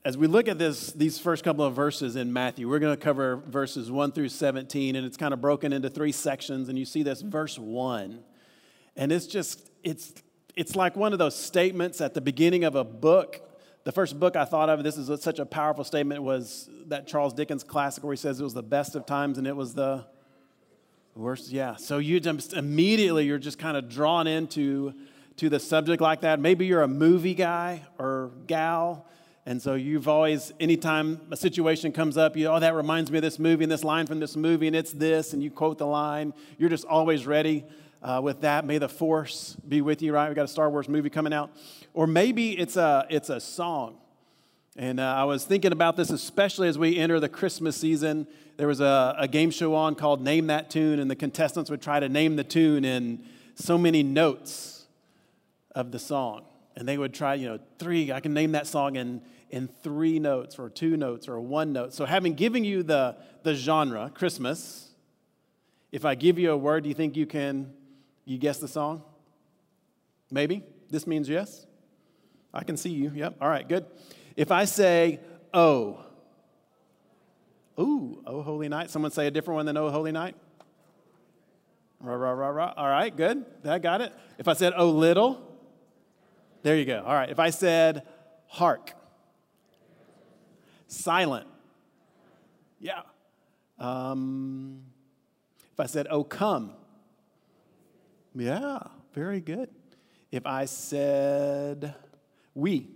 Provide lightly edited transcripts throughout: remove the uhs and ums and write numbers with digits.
as we look at these first couple of verses in Matthew, we're going to cover verses 1 through 17, and it's kind of broken into 3 sections, and you see this verse 1. And it's like one of those statements at the beginning of a book. The first book I thought of, this is such a powerful statement, was that Charles Dickens classic where he says it was the best of times and it was the worst. Yeah, so you just immediately, you're just kind of drawn into the subject like that. Maybe you're a movie guy or gal, and so you've always, anytime a situation comes up, that reminds me of this movie and this line from this movie, and it's this, and you quote the line. You're just always ready with that. May the force be with you, right? We got a Star Wars movie coming out. Or maybe it's a song. And I was thinking about this, especially as we enter the Christmas season. There was a game show on called Name That Tune, and the contestants would try to name the tune in so many notes of the song. And they would try, 3, I can name that song in 3 notes or 2 notes or 1 note. So having given you the genre, Christmas, if I give you a word, do you think you guess the song? Maybe? This means yes? I can see you. Yep. All right, good. If I say, oh. Ooh, oh, holy night. Someone say a different one than oh, holy night. Rah, rah, rah, rah. All right, good. I got it. If I said, oh, little. There you go. All right. If I said, hark. Silent. Yeah. If I said, oh, come. Yeah, very good. If I said, we.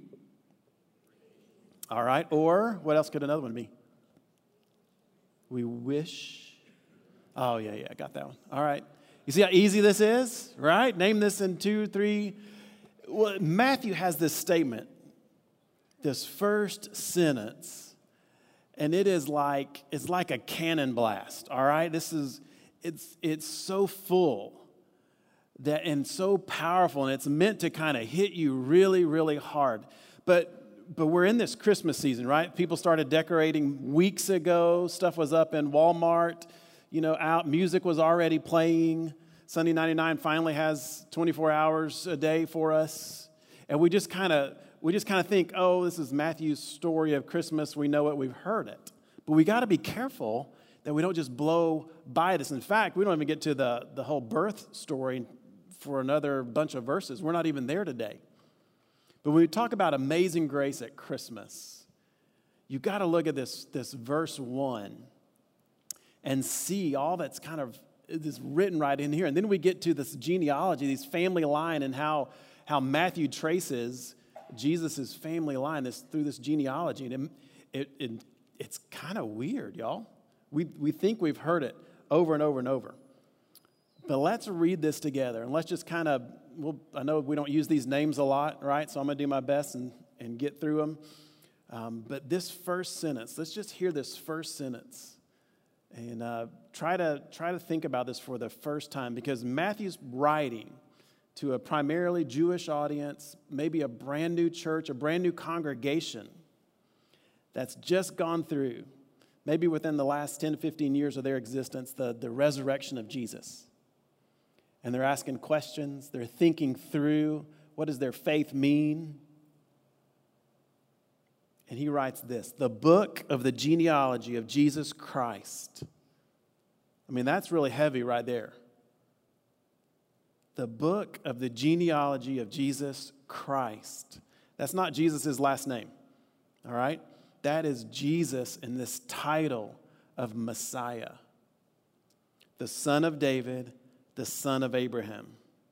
All right. Or what else could another one be? We wish. Oh, yeah, I got that one. All right. You see how easy this is, right? Name this in 2, 3. Well, Matthew has this statement, this first sentence, and it's like a cannon blast, all right? It's so full that and so powerful, and it's meant to kind of hit you really, really hard. But we're in this Christmas season, right? People started decorating weeks ago. Stuff was up in Walmart, out. Music was already playing. Sunday 99 finally has 24 hours a day for us. And we just kind of think, oh, this is Matthew's story of Christmas. We know it. We've heard it. But we got to be careful that we don't just blow by this. In fact, we don't even get to the whole birth story for another bunch of verses. We're not even there today. But when we talk about amazing grace at Christmas, you got to look at this verse 1 and see all that's kind of is written right in here. And then we get to this genealogy, this family line, and how Matthew traces Jesus' family line through this genealogy. And it's kind of weird, y'all. We think we've heard it over and over and over. But let's read this together, and let's just kind of, I know we don't use these names a lot, right? So I'm going to do my best and get through them. But this first sentence, let's just hear this first sentence and try to think about this for the first time, because Matthew's writing to a primarily Jewish audience, maybe a brand new church, a brand new congregation that's just gone through, maybe within the last 10 to 15 years of their existence, the resurrection of Jesus. And they're asking questions. They're thinking through, what does their faith mean? And he writes this, the book of the genealogy of Jesus Christ. I mean, that's really heavy right there. The book of the genealogy of Jesus Christ. That's not Jesus' last name, all right? That is Jesus in this title of Messiah, the son of David, the son of Abraham.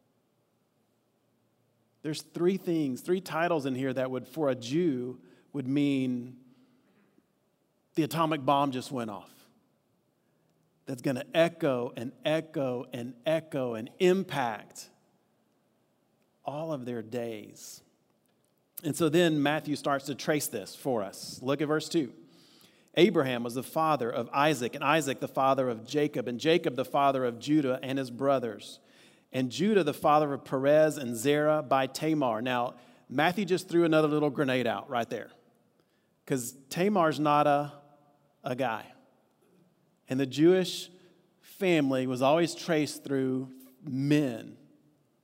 There's 3 titles in here that would, for a Jew, would mean the atomic bomb just went off. That's going to echo and echo and echo and impact all of their days. And so then Matthew starts to trace this for us. Look at verse 2. Abraham was the father of Isaac, and Isaac the father of Jacob, and Jacob the father of Judah and his brothers, and Judah the father of Perez and Zerah by Tamar. Now, Matthew just threw another little grenade out right there, because Tamar's not a guy. And the Jewish family was always traced through men.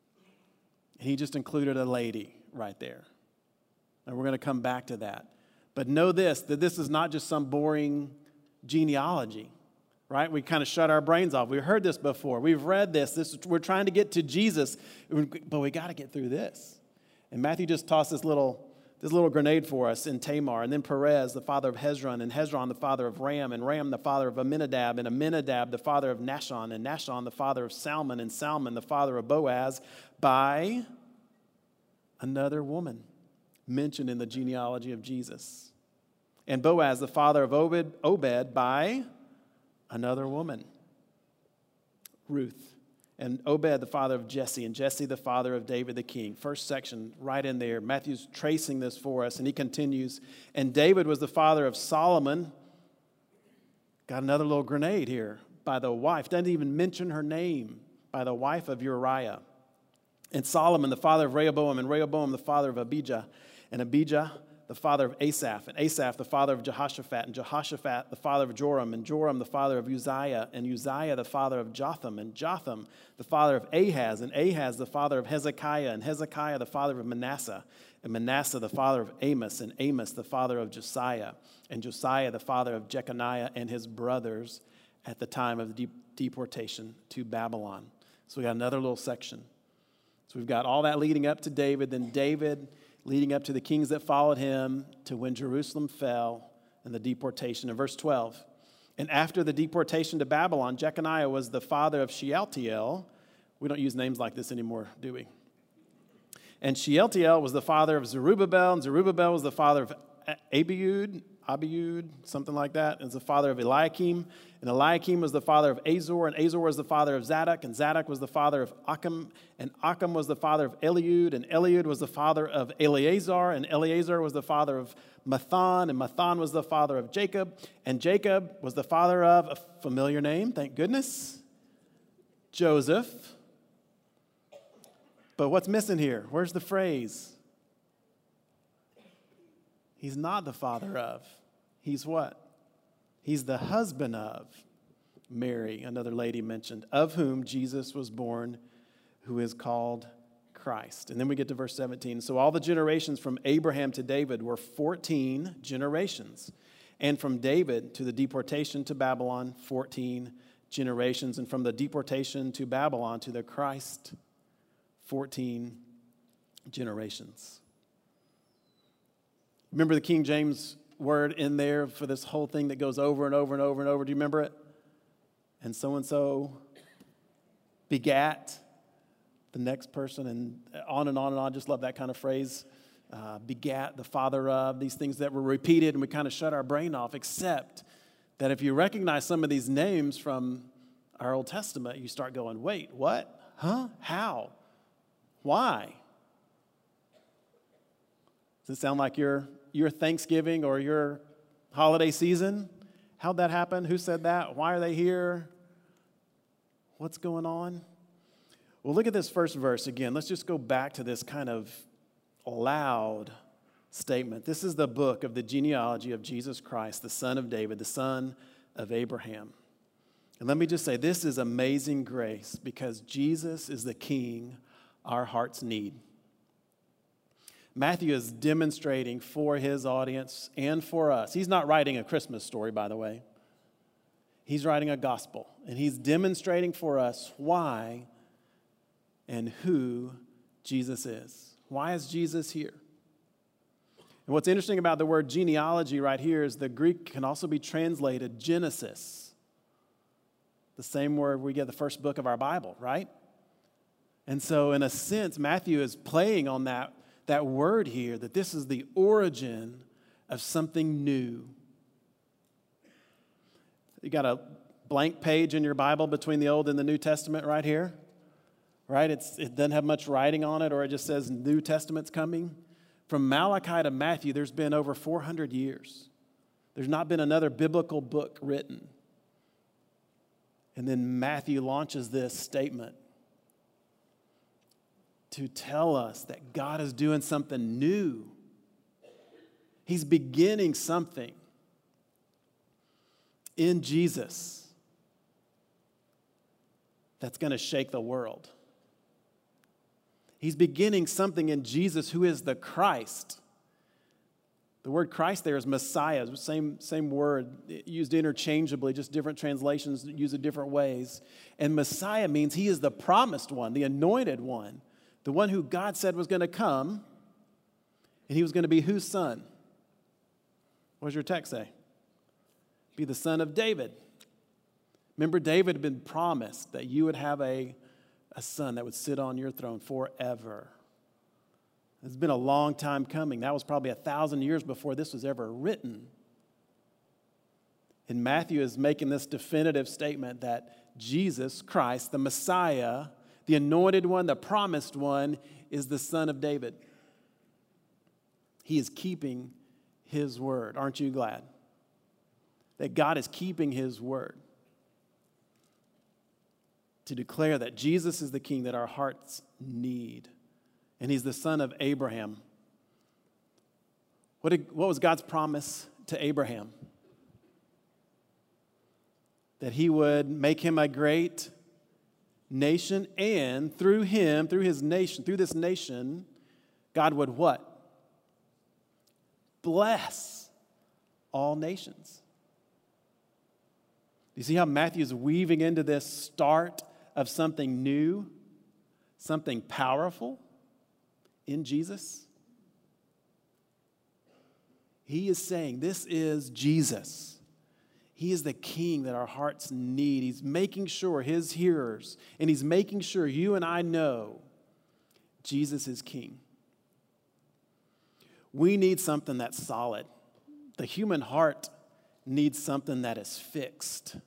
He just included a lady right there. And we're going to come back to that. But know this, that this is not just some boring genealogy, right? We kind of shut our brains off. We've heard this before. We've read this. We're trying to get to Jesus, but we got to get through this. And Matthew just tossed this little grenade for us in Tamar, and then Perez, the father of Hezron, and Hezron, the father of Ram, and Ram, the father of Amminadab, and Amminadab, the father of Nahshon, and Nahshon, the father of Salmon, and Salmon, the father of Boaz, by another woman mentioned in the genealogy of Jesus. And Boaz, the father of Obed, by another woman, Ruth. And Obed, the father of Jesse, and Jesse, the father of David the king. First section right in there. Matthew's tracing this for us, and he continues. And David was the father of Solomon. Got another little grenade here. By the wife. Doesn't even mention her name. By the wife of Uriah. And Solomon, the father of Rehoboam, and Rehoboam, the father of Abijah. And Abijah, the father of Asaph, and Asaph, the father of Jehoshaphat, and Jehoshaphat, the father of Joram, and Joram, the father of Uzziah, and Uzziah, the father of Jotham, and Jotham, the father of Ahaz, and Ahaz, the father of Hezekiah, and Hezekiah, the father of Manasseh, and Manasseh, the father of Amos, and Amos, the father of Josiah, and Josiah, the father of Jeconiah, and his brothers at the time of the deportation to Babylon. So we got another little section. So we've got all that leading up to David, then David leading up to the kings that followed him, to when Jerusalem fell and the deportation. In verse 12, and after the deportation to Babylon, Jeconiah was the father of Shealtiel. We don't use names like this anymore, do we? And Shealtiel was the father of Zerubbabel, and Zerubbabel was the father of Abiud, something like that, and the father of Eliakim. And Eliakim was the father of Azor, and Azor was the father of Zadok, and Zadok was the father of Achim, and Achim was the father of Eliud, and Eliud was the father of Eleazar, and Eleazar was the father of Mathan, and Mathan was the father of Jacob, and Jacob was the father of, a familiar name, thank goodness, Joseph. But what's missing here? Where's the phrase? He's not the father of. He's what? He's the husband of Mary, another lady mentioned, of whom Jesus was born, who is called Christ. And then we get to verse 17. So all the generations from Abraham to David were 14 generations. And from David to the deportation to Babylon, 14 generations. And from the deportation to Babylon to the Christ, 14 generations. Remember the King James word in there for this whole thing that goes over and over and over and over? Do you remember it? And so begat the next person, and on and on and on. Just love that kind of phrase. Begat, the father of, these things that were repeated, and we kind of shut our brain off, except that if you recognize some of these names from our Old Testament, you start going, wait, what? Huh? How? Why? Does it sound like your Thanksgiving or your holiday season? How'd that happen? Who said that? Why are they here? What's going on? Well, look at this first verse again. Let's just go back to this kind of loud statement. This is the book of the genealogy of Jesus Christ, the son of David, the son of Abraham. And let me just say, this is amazing grace because Jesus is the King our hearts need. Matthew is demonstrating for his audience and for us. He's not writing a Christmas story, by the way. He's writing a gospel, and he's demonstrating for us why and who Jesus is. Why is Jesus here? And what's interesting about the word genealogy right here is the Greek can also be translated Genesis, the same word we get the first book of our Bible, right? And so in a sense, Matthew is playing on that word here, that this is the origin of something new. You got a blank page in your Bible between the Old and the New Testament right here, right? It doesn't have much writing on it, or it just says New Testament's coming. From Malachi to Matthew, there's been over 400 years. There's not been another biblical book written. And then Matthew launches this statement to tell us that God is doing something new. He's beginning something in Jesus that's going to shake the world. He's beginning something in Jesus, who is the Christ, The word Christ there is Messiah, same word, used interchangeably, just different translations use it different ways. And Messiah means he is the promised one, the anointed one, the one who God said was going to come, and he was going to be whose son? What does your text say? Be the son of David. Remember, David had been promised that you would have a son that would sit on your throne forever. It's been a long time coming. That was probably 1,000 years before this was ever written. And Matthew is making this definitive statement that Jesus Christ, the Messiah, the anointed one, the promised one, is the son of David. He is keeping his word. Aren't you glad that God is keeping his word to declare that Jesus is the king that our hearts need? And he's the son of Abraham. What was God's promise to Abraham? That he would make him a great nation, and through him, through his nation, through this nation, God would what? Bless all nations. You see how Matthew's weaving into this start of something new, something powerful in Jesus? He is saying this is Jesus. He is the king that our hearts need. He's making sure his hearers, and he's making sure you and I know Jesus is king. We need something that's solid. The human heart needs something that is fixed.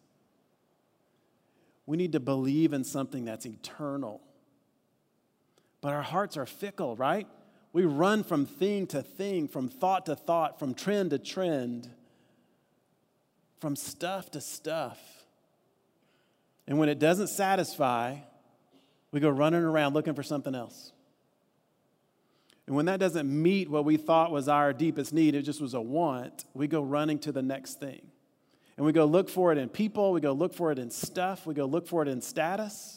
We need to believe in something that's eternal. But our hearts are fickle, right? We run from thing to thing, from thought to thought, from trend to trend, from stuff to stuff. And when it doesn't satisfy, we go running around looking for something else. And when that doesn't meet what we thought was our deepest need, it just was a want, we go running to the next thing. And we go look for it in people, we go look for it in stuff, we go look for it in status.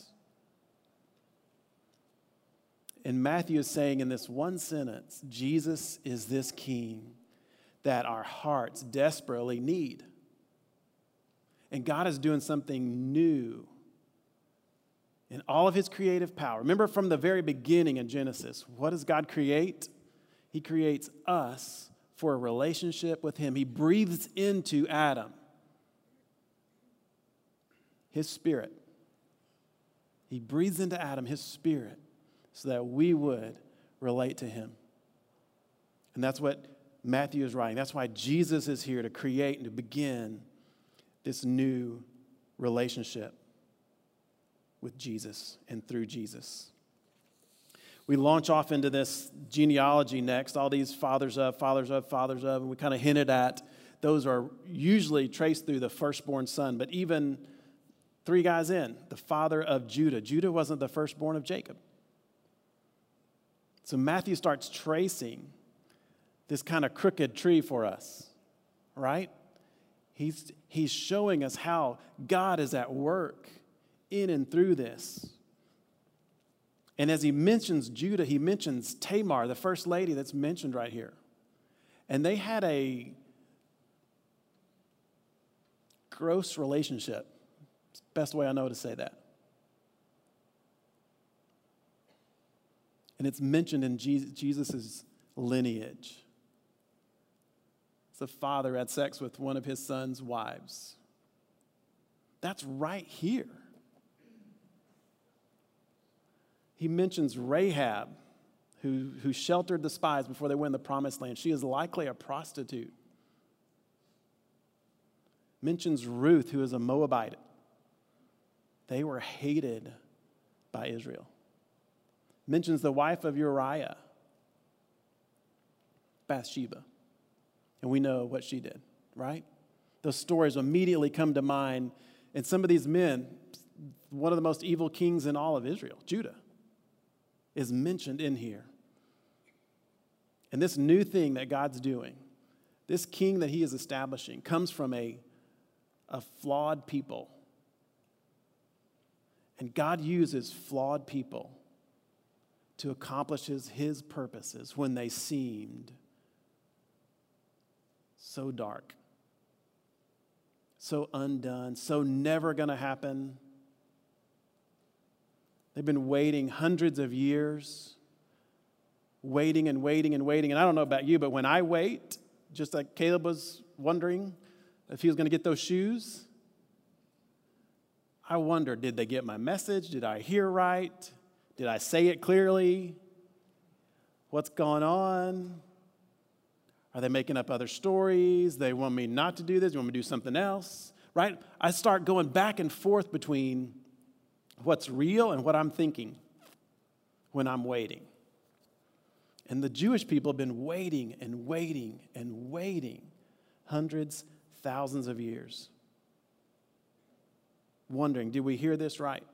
And Matthew is saying in this one sentence, Jesus is this king that our hearts desperately need. And God is doing something new in all of his creative power. Remember from the very beginning in Genesis, what does God create? He creates us for a relationship with him. He breathes into Adam his spirit. He breathes into Adam his spirit so that we would relate to him. And that's what Matthew is writing. That's why Jesus is here to create and to begin this new relationship with Jesus and through Jesus. We launch off into this genealogy next, all these fathers of, and we kind of hinted at those are usually traced through the firstborn son, but even 3 guys in, the father of Judah. Judah wasn't the firstborn of Jacob. So Matthew starts tracing this kind of crooked tree for us, right? He's showing us how God is at work in and through this. And as he mentions Judah, he mentions Tamar, the first lady that's mentioned right here. And they had a gross relationship. It's the best way I know to say that. And it's mentioned in Jesus' lineage. It's a father who had sex with one of his son's wives. That's right here. He mentions Rahab, who sheltered the spies before they went in the promised land. She is likely a prostitute. Mentions Ruth, who is a Moabite. They were hated by Israel. Mentions the wife of Uriah, Bathsheba. And we know what she did, right? Those stories immediately come to mind. And some of these men, one of the most evil kings in all of Israel, Judah, is mentioned in here. And this new thing that God's doing, this king that he is establishing, comes from a flawed people. And God uses flawed people to accomplish his purposes when they seemed so dark, so undone, so never going to happen. They've been waiting hundreds of years, waiting and waiting and waiting. And I don't know about you, but when I wait, just like Caleb was wondering if he was going to get those shoes, I wonder, did they get my message? Did I hear right? Did I say it clearly? What's going on? Are they making up other stories? They want me not to do this. They want me to do something else, right? I start going back and forth between what's real and what I'm thinking when I'm waiting. And the Jewish people have been waiting and waiting and waiting hundreds, thousands of years, wondering, did we hear this right?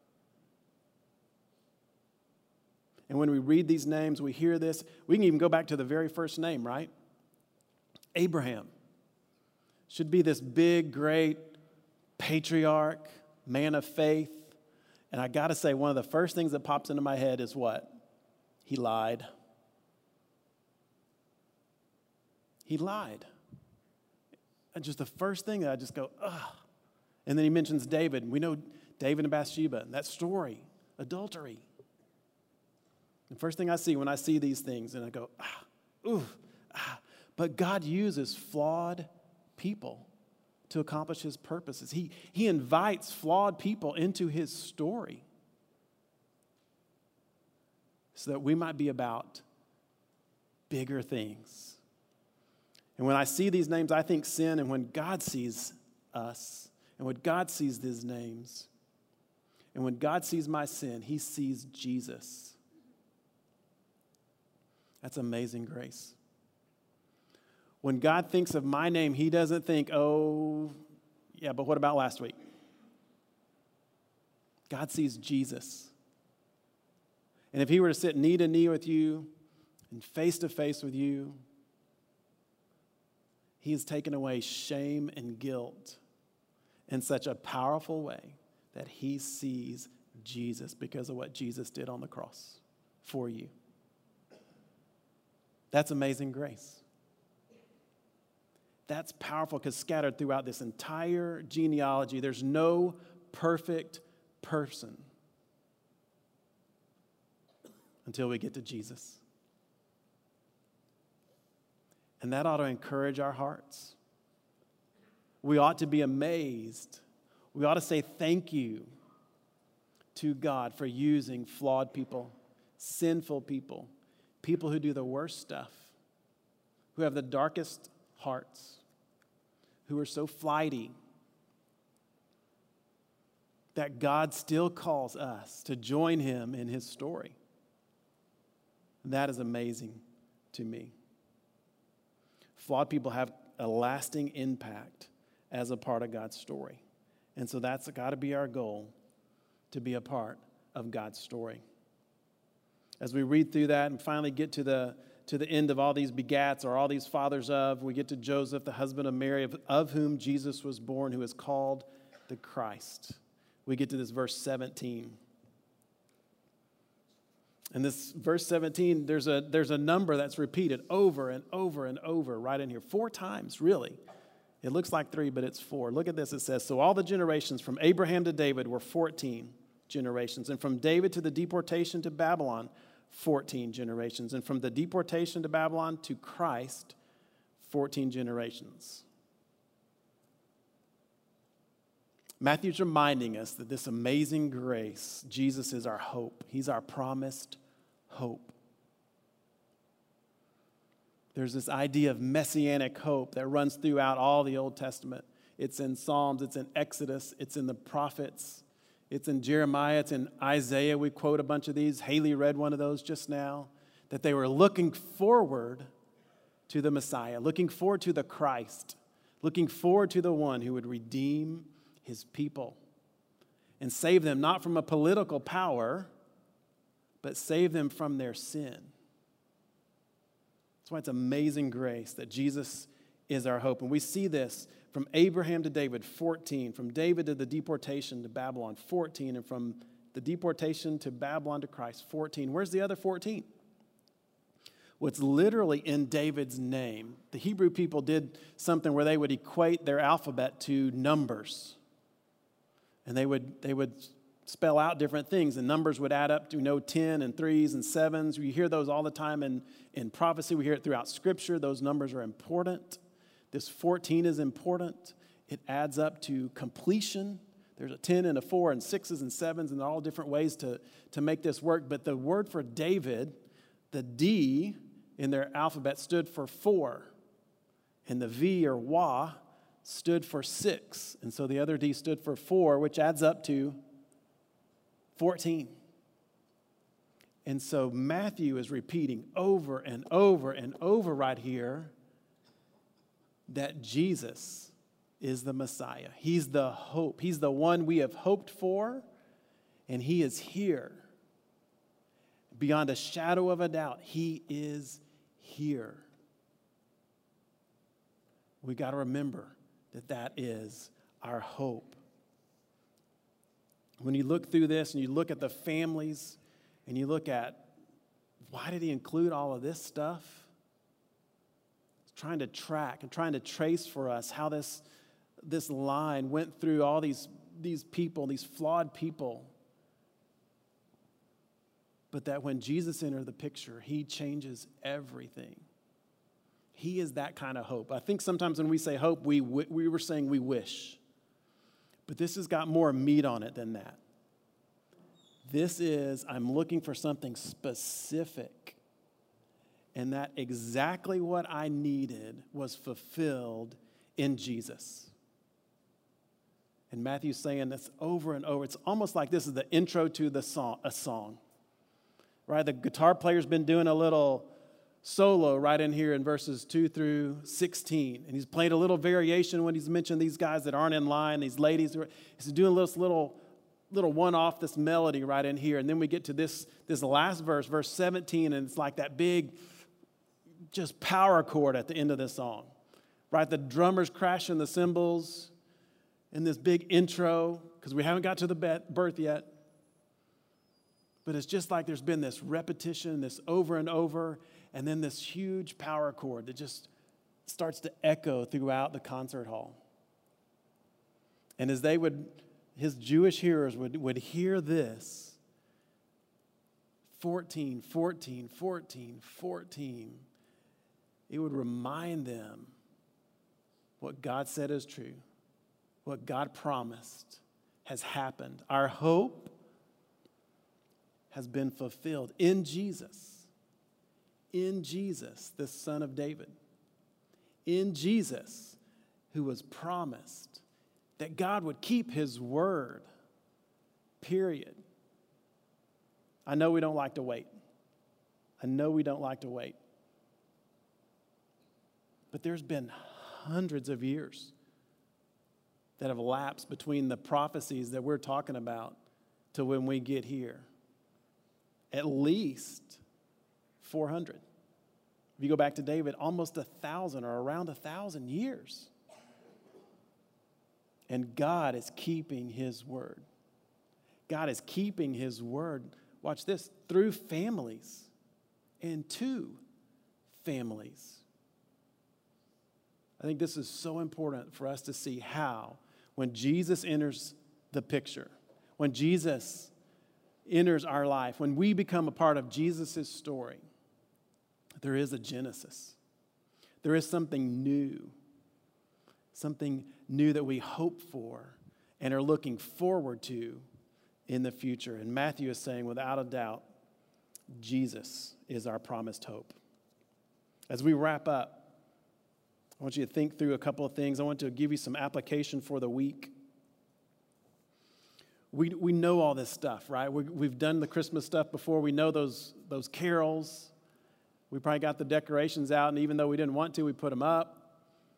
And when we read these names, we hear this. We can even go back to the very first name, right? Abraham should be this big, great patriarch, man of faith. And I got to say, one of the first things that pops into my head is what? He lied. He lied. And just the first thing that I just go, ugh. And then he mentions David. We know David and Bathsheba, and that story, adultery. The first thing I see when I see these things, and I go, ooh. But God uses flawed people to accomplish his purposes. He invites flawed people into his story so that we might be about bigger things. And when I see these names, I think sin, and when God sees us, and when God sees these names, and when God sees my sin, he sees Jesus. That's amazing grace. When God thinks of my name, he doesn't think, oh, yeah, but what about last week? God sees Jesus. And if he were to sit knee to knee with you and face to face with you, he has taken away shame and guilt in such a powerful way that he sees Jesus because of what Jesus did on the cross for you. That's amazing grace. That's powerful because scattered throughout this entire genealogy, there's no perfect person until we get to Jesus. And that ought to encourage our hearts. We ought to be amazed. We ought to say thank you to God for using flawed people, sinful people, people who do the worst stuff, who have the darkest hearts, who are so flighty, that God still calls us to join him in his story. That is amazing to me. Flawed people have a lasting impact as a part of God's story. And so that's got to be our goal, to be a part of God's story. As we read through that and finally get to the end of all these begats or all these fathers of, we get to Joseph, the husband of Mary, of whom Jesus was born, who is called the Christ. We get to this verse 17. And this verse 17, there's a number that's repeated over and over and over right in here. 4 times, really. It looks like 3, but it's 4. Look at this. It says, so all the generations from Abraham to David were 14 generations. And from David to the deportation to Babylon, 14 generations. And from the deportation to Babylon to Christ, 14 generations. Matthew's reminding us that this amazing grace, Jesus is our hope. He's our promised hope. There's this idea of messianic hope that runs throughout all the Old Testament. It's in Psalms, it's in Exodus, it's in the prophets, it's in Jeremiah, it's in Isaiah. We quote a bunch of these. Haley read one of those just now, that they were looking forward to the Messiah, looking forward to the Christ, looking forward to the one who would redeem his people and save them not from a political power, but save them from their sin. That's why it's amazing grace that Jesus is our hope. And we see this from Abraham to David, 14. From David to the deportation to Babylon, 14. And from the deportation to Babylon to Christ, 14. Where's the other 14? what's literally in David's name. The Hebrew people did something where they would equate their alphabet to numbers. And they would spell out different things. And numbers would add up to 10 and 3s and 7s. We hear those all the time in prophecy. We hear it throughout Scripture. Those numbers are important. This 14 is important. It adds up to completion. There's a 10 and a 4 and 6s and 7s and all different ways to make this work. But the word for David, the D in their alphabet stood for 4. And the V or Wah stood for 6. And so the other D stood for 4, which adds up to 14. And so Matthew is repeating over and over and over right here that Jesus is the Messiah. He's the hope. He's the one we have hoped for, and he is here. Beyond a shadow of a doubt, he is here. We got to remember that is our hope. When you look through this and you look at the families and you look at why did he include all of this stuff? Trying to track and trying to trace for us how this line went through all these people, these flawed people. But that when Jesus entered the picture, he changes everything. He is that kind of hope. I think sometimes when we say hope, we were saying we wish. But this has got more meat on it than that. This is, I'm looking for something specific. And that exactly what I needed was fulfilled in Jesus. And Matthew's saying this over and over. It's almost like this is the intro to a song. Right? The guitar player's been doing a little solo right in here in verses 2 through 16. And he's played a little variation when he's mentioned these guys that aren't in line, these ladies. He's doing this little one-off, this melody right in here. And then we get to this last verse, verse 17, and it's like that big just power chord at the end of the song. Right? The drummer's crashing the cymbals in this big intro because we haven't got to the birth yet. But it's just like there's been this repetition, this over and over, and then this huge power chord that just starts to echo throughout the concert hall. And as his Jewish hearers would hear this, 14, 14, 14, 14, it would remind them what God said is true, what God promised has happened. Our hope has been fulfilled in Jesus, the Son of David, in Jesus, who was promised that God would keep his word, period. I know we don't like to wait. But there's been hundreds of years that have elapsed between the prophecies that we're talking about to when we get here. At least 400. If you go back to David, almost 1,000 or around 1,000 years. And God is keeping his word. God is keeping his word, watch this, through families and to families. I think this is so important for us to see how, when Jesus enters the picture, when Jesus enters our life, when we become a part of Jesus' story, there is a genesis. There is something new that we hope for and are looking forward to in the future. And Matthew is saying, without a doubt, Jesus is our promised hope. As we wrap up, I want you to think through a couple of things. I want to give you some application for the week. We know all this stuff, right? We've done the Christmas stuff before. We know those carols. We probably got the decorations out, and even though we didn't want to, we put them up.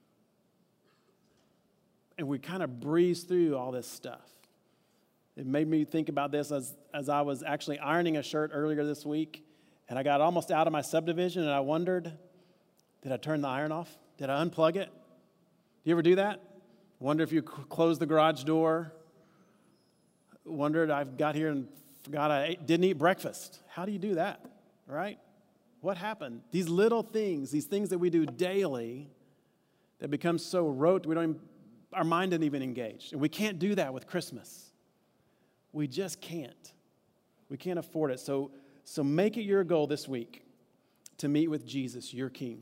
And we kind of breezed through all this stuff. It made me think about this as I was actually ironing a shirt earlier this week, and I got almost out of my subdivision, and I wondered, did I turn the iron off? Did I unplug it? Do you ever do that? Wonder if you closed the garage door. Wondered, I've got here and forgot I didn't eat breakfast. How do you do that, right? What happened? These little things, these things that we do daily that become so rote, our mind isn't even engaged. And we can't do that with Christmas. We just can't. We can't afford it. So make it your goal this week to meet with Jesus, your King.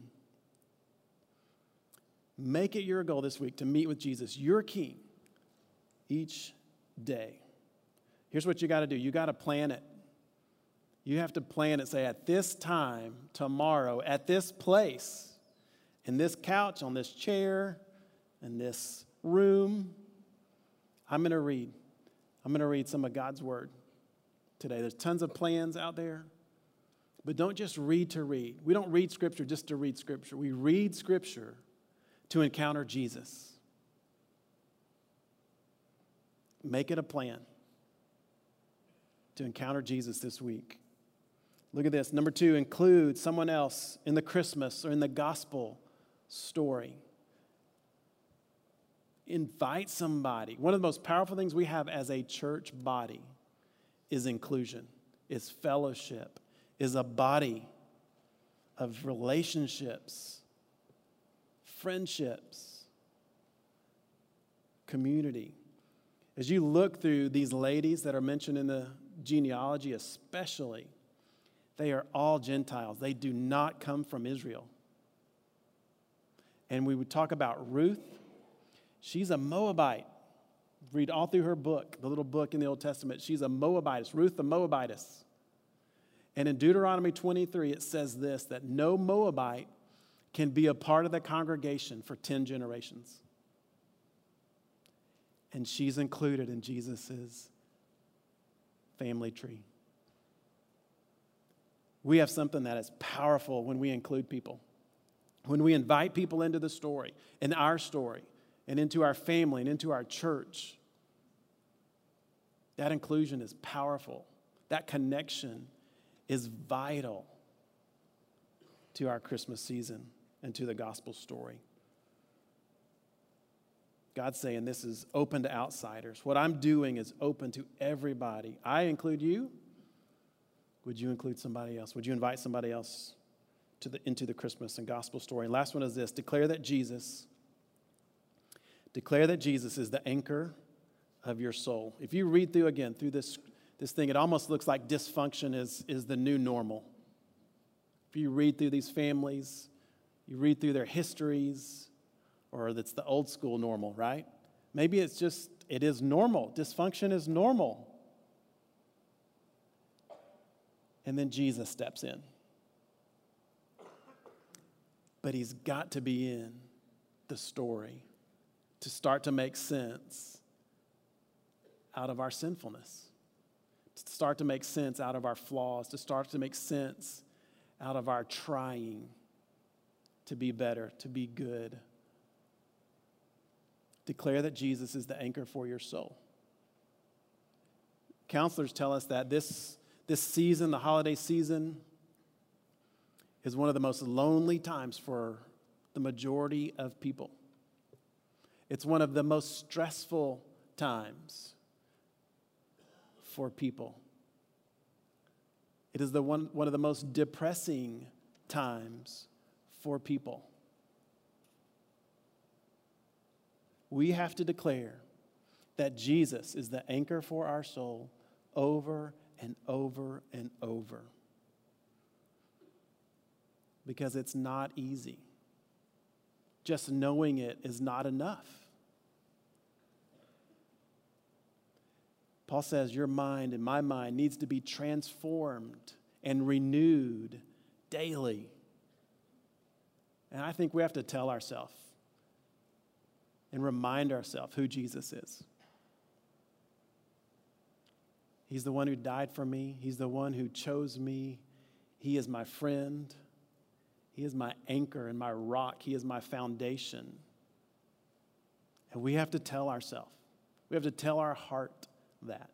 Make it your goal this week to meet with Jesus, your King, each day. Here's what you got to do. You got to plan it. You have to plan it. Say, at this time, tomorrow, at this place, in this couch, on this chair, in this room, I'm going to read. I'm going to read some of God's word today. There's tons of plans out there, but don't just read to read. We don't read Scripture just to read Scripture. We read Scripture to encounter Jesus. Make it a plan to encounter Jesus this week. Look at this. Number 2, include someone else in the Christmas or in the gospel story. Invite somebody. One of the most powerful things we have as a church body is inclusion, is fellowship, is a body of relationships, friendships, community. As you look through these ladies that are mentioned in the genealogy especially, they are all Gentiles. They do not come from Israel. And we would talk about Ruth. She's a Moabite. Read all through her book, the little book in the Old Testament. She's a Moabitess, Ruth the Moabitess. And in Deuteronomy 23, it says this, that no Moabite can be a part of the congregation for 10 generations. And she's included in Jesus' family tree. We have something that is powerful when we include people. When we invite people into the story, in our story, and into our family, and into our church. That inclusion is powerful. That connection is vital to our Christmas season and to the gospel story. God's saying this is open to outsiders. What I'm doing is open to everybody. I include you. Would you include somebody else? Would you invite somebody else into the Christmas and gospel story? And last one is this. Declare that Jesus is the anchor of your soul. If you read through this thing, it almost looks like dysfunction is the new normal. If you read through these families, you read through their histories, or it's the old school normal, right? Maybe it is normal. Dysfunction is normal. And then Jesus steps in. But he's got to be in the story to start to make sense out of our sinfulness, to start to make sense out of our flaws, to start to make sense out of our trying to be better, to be good. Declare that Jesus is the anchor for your soul. Counselors tell us that this season, the holiday season, is one of the most lonely times for the majority of people. It's one of the most stressful times for people. It is one of the most depressing times for people. We have to declare that Jesus is the anchor for our soul over and over and over. Because it's not easy. Just knowing it is not enough. Paul says your mind and my mind needs to be transformed and renewed daily. And I think we have to tell ourselves and remind ourselves who Jesus is. He's the one who died for me. He's the one who chose me. He is my friend. He is my anchor and my rock. He is my foundation. And we have to tell ourselves. We have to tell our heart that.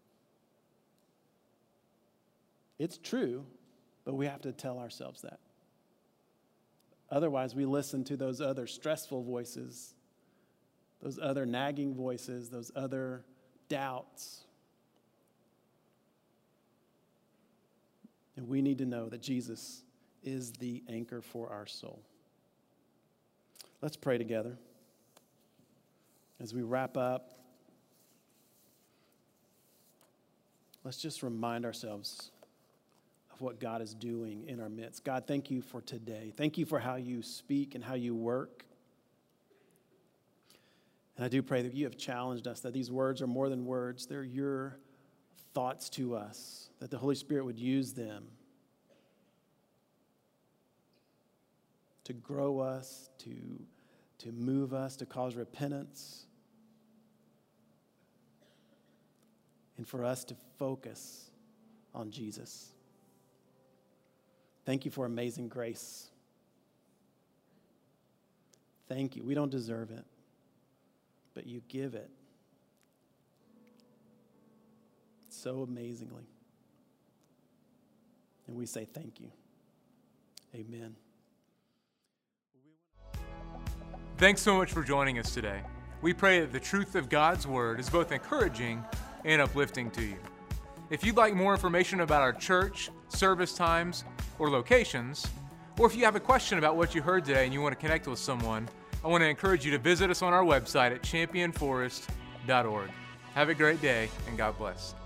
It's true, but we have to tell ourselves that. Otherwise, we listen to those other stressful voices, those other nagging voices, those other doubts. And we need to know that Jesus is the anchor for our soul. Let's pray together. As we wrap up, let's just remind ourselves of what God is doing in our midst. God, thank you for today. Thank you for how you speak and how you work. And I do pray that you have challenged us, that these words are more than words. They're your thoughts to us, that the Holy Spirit would use them to grow us, to move us, to cause repentance, and for us to focus on Jesus. Thank you for amazing grace. Thank you. We don't deserve it, but you give it so amazingly. And we say thank you. Amen. Thanks so much for joining us today. We pray that the truth of God's Word is both encouraging and uplifting to you. If you'd like more information about our church, service times, or locations, or if you have a question about what you heard today and you want to connect with someone, I want to encourage you to visit us on our website at championforest.org. Have a great day, and God bless.